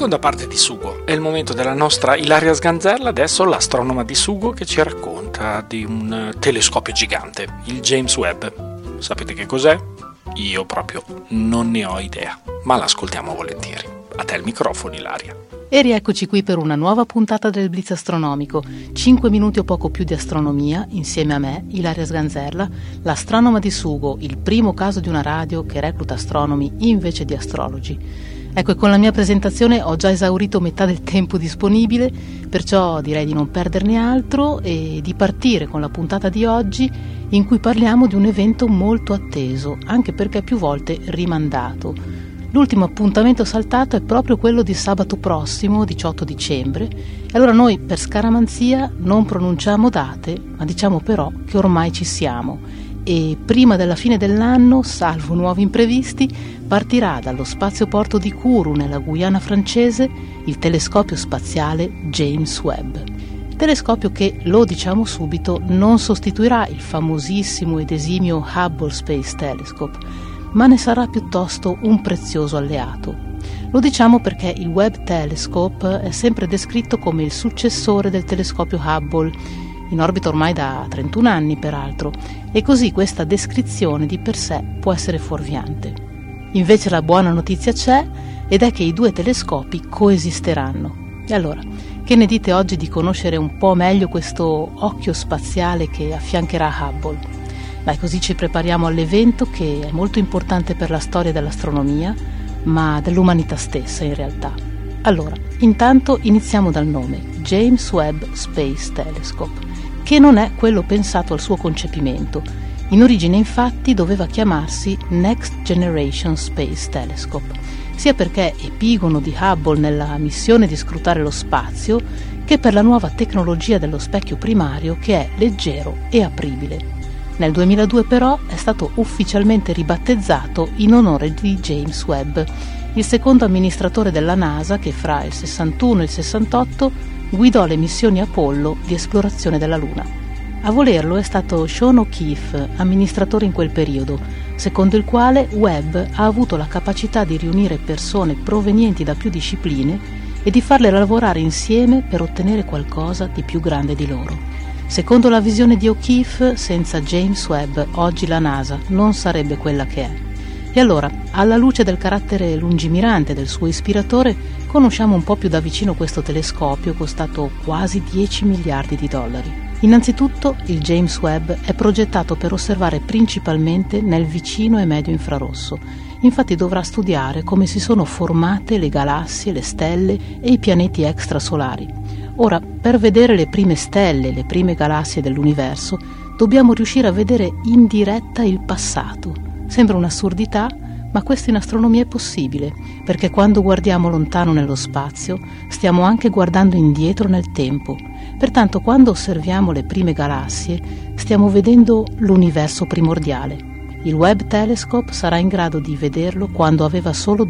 Seconda parte di Sugo. È il momento della nostra Ilaria Sganzerla, adesso l'astronoma di Sugo che ci racconta di un telescopio gigante, il James Webb. Sapete che cos'è? Io proprio non ne ho idea, ma l'ascoltiamo volentieri. A te il microfono, Ilaria. E rieccoci qui per una nuova puntata del Blitz Astronomico. 5 minuti o poco più di astronomia, insieme a me, Ilaria Sganzerla, l'astronoma di Sugo, il primo caso di una radio che recluta astronomi invece di astrologi. Ecco, e con la mia presentazione ho già esaurito metà del tempo disponibile, perciò direi di non perderne altro e di partire con la puntata di oggi, in cui parliamo di un evento molto atteso, anche perché più volte rimandato. L'ultimo appuntamento saltato è proprio quello di sabato prossimo, 18 dicembre, e allora noi per scaramanzia non pronunciamo date, ma diciamo però che ormai ci siamo e prima della fine dell'anno, salvo nuovi imprevisti, partirà dallo spazioporto di Kourou nella Guyana francese il telescopio spaziale James Webb. Telescopio che, lo diciamo subito, non sostituirà il famosissimo ed esimio Hubble Space Telescope, ma ne sarà piuttosto un prezioso alleato. Lo diciamo perché il Webb Telescope è sempre descritto come il successore del telescopio Hubble, in orbita ormai da 31 anni peraltro, e così questa descrizione di per sé può essere fuorviante. Invece la buona notizia c'è, ed è che i due telescopi coesisteranno. E allora, che ne dite oggi di conoscere un po' meglio questo occhio spaziale che affiancherà Hubble? Dai, così ci prepariamo all'evento che è molto importante per la storia dell'astronomia, ma dell'umanità stessa in realtà. Allora, intanto iniziamo dal nome, James Webb Space Telescope, che non è quello pensato al suo concepimento. In origine infatti doveva chiamarsi Next Generation Space Telescope, sia perché epigono di Hubble nella missione di scrutare lo spazio, che per la nuova tecnologia dello specchio primario che è leggero e apribile. Nel 2002 però è stato ufficialmente ribattezzato in onore di James Webb, il secondo amministratore della NASA che fra il 61 e il 68 guidò le missioni Apollo di esplorazione della Luna. A volerlo è stato Sean O'Keefe, amministratore in quel periodo, secondo il quale Webb ha avuto la capacità di riunire persone provenienti da più discipline e di farle lavorare insieme per ottenere qualcosa di più grande di loro. Secondo la visione di O'Keefe, senza James Webb oggi la NASA non sarebbe quella che è. E allora, alla luce del carattere lungimirante del suo ispiratore, conosciamo un po' più da vicino questo telescopio costato quasi 10 miliardi di dollari. Innanzitutto, il James Webb è progettato per osservare principalmente nel vicino e medio infrarosso. Infatti dovrà studiare come si sono formate le galassie, le stelle e i pianeti extrasolari. Ora, per vedere le prime stelle, le prime galassie dell'universo, dobbiamo riuscire a vedere in diretta il passato. Sembra un'assurdità, ma questo in astronomia è possibile, perché quando guardiamo lontano nello spazio, stiamo anche guardando indietro nel tempo. Pertanto, quando osserviamo le prime galassie, stiamo vedendo l'universo primordiale. Il Webb Telescope sarà in grado di vederlo quando aveva solo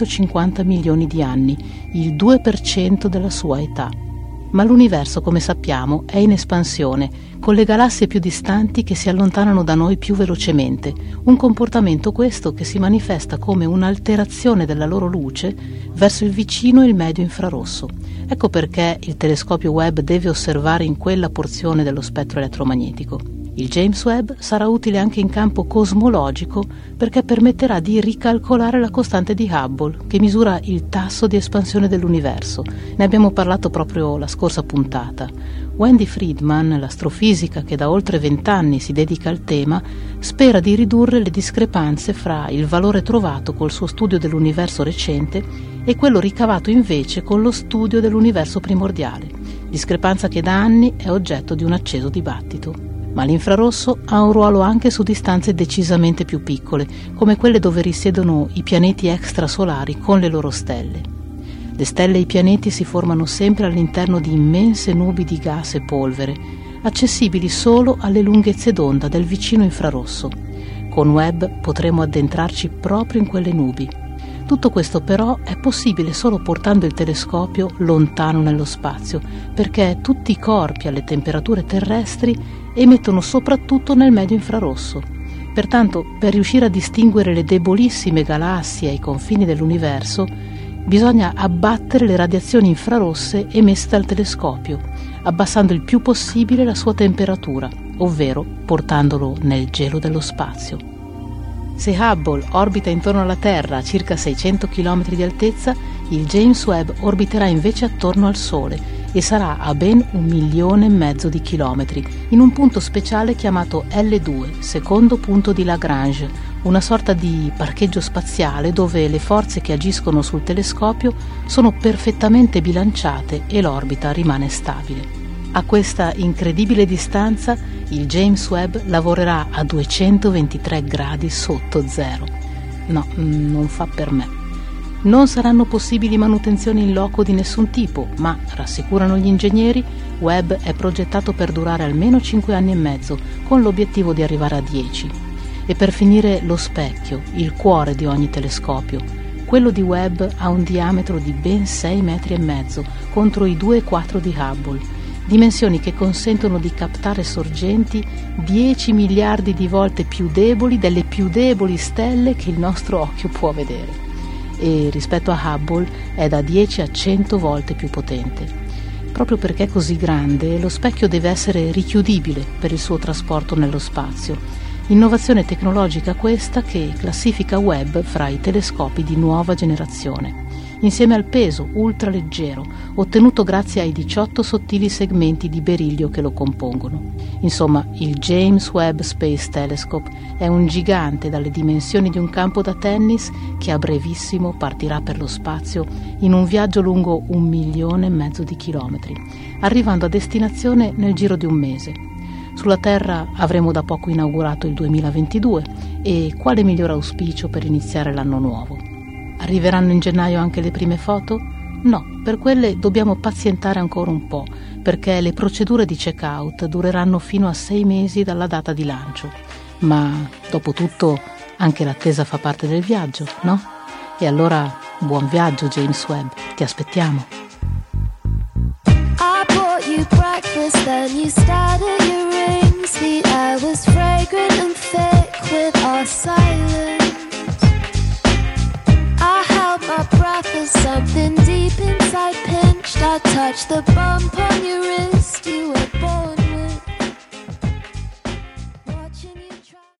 250 milioni di anni, il 2% della sua età. Ma l'universo, come sappiamo, è in espansione, con le galassie più distanti che si allontanano da noi più velocemente, un comportamento questo che si manifesta come un'alterazione della loro luce verso il vicino e il medio infrarosso. Ecco perché il telescopio Webb deve osservare in quella porzione dello spettro elettromagnetico. Il James Webb sarà utile anche in campo cosmologico perché permetterà di ricalcolare la costante di Hubble, che misura il tasso di espansione dell'universo. Ne abbiamo parlato proprio la scorsa puntata. Wendy Friedman, l'astrofisica che da oltre 20 anni si dedica al tema, spera di ridurre le discrepanze fra il valore trovato col suo studio dell'universo recente e quello ricavato invece con lo studio dell'universo primordiale, discrepanza che da anni è oggetto di un acceso dibattito. Ma l'infrarosso ha un ruolo anche su distanze decisamente più piccole, come quelle dove risiedono i pianeti extrasolari con le loro stelle. Le stelle e i pianeti si formano sempre all'interno di immense nubi di gas e polvere, accessibili solo alle lunghezze d'onda del vicino infrarosso. Con Webb potremo addentrarci proprio in quelle nubi. Tutto questo però è possibile solo portando il telescopio lontano nello spazio, perché tutti i corpi alle temperature terrestri emettono soprattutto nel medio infrarosso. Pertanto, per riuscire a distinguere le debolissime galassie ai confini dell'universo, bisogna abbattere le radiazioni infrarosse emesse dal telescopio, abbassando il più possibile la sua temperatura, ovvero portandolo nel gelo dello spazio. Se Hubble orbita intorno alla Terra a circa 600 km di altezza, il James Webb orbiterà invece attorno al Sole e sarà a ben 1,5 milioni di chilometri, in un punto speciale chiamato L2, secondo punto di Lagrange, una sorta di parcheggio spaziale dove le forze che agiscono sul telescopio sono perfettamente bilanciate e l'orbita rimane stabile. A questa incredibile distanza il James Webb lavorerà a 223 gradi sotto zero. No, non fa per me. Non saranno possibili manutenzioni in loco di nessun tipo, ma, rassicurano gli ingegneri, Webb è progettato per durare almeno 5 anni e mezzo, con l'obiettivo di arrivare a 10. E per finire lo specchio, il cuore di ogni telescopio. Quello di Webb ha un diametro di ben 6,5 metri contro i 2,4 di Hubble, dimensioni che consentono di captare sorgenti 10 miliardi di volte più deboli delle più deboli stelle che il nostro occhio può vedere. E rispetto a Hubble è da 10 a 100 volte più potente. Proprio perché è così grande, lo specchio deve essere richiudibile per il suo trasporto nello spazio. Innovazione tecnologica questa che classifica Webb fra i telescopi di nuova generazione, insieme al peso ultraleggero ottenuto grazie ai 18 sottili segmenti di berillio che lo compongono. Insomma, il James Webb Space Telescope è un gigante dalle dimensioni di un campo da tennis che a brevissimo partirà per lo spazio in un viaggio lungo 1,5 milioni di chilometri, arrivando a destinazione nel giro di un mese. Sulla Terra avremo da poco inaugurato il 2022 e quale miglior auspicio per iniziare l'anno nuovo? Arriveranno in gennaio anche le prime foto? No, per quelle dobbiamo pazientare ancora un po', perché le procedure di check-out dureranno fino a 6 mesi dalla data di lancio. Ma, dopo tutto, anche l'attesa fa parte del viaggio, no? E allora, buon viaggio, James Webb, ti aspettiamo. I bought you breakfast, then you started your rings. The air was fragrant and thick with our silence. I held my breath as something deep inside pinched. I touched the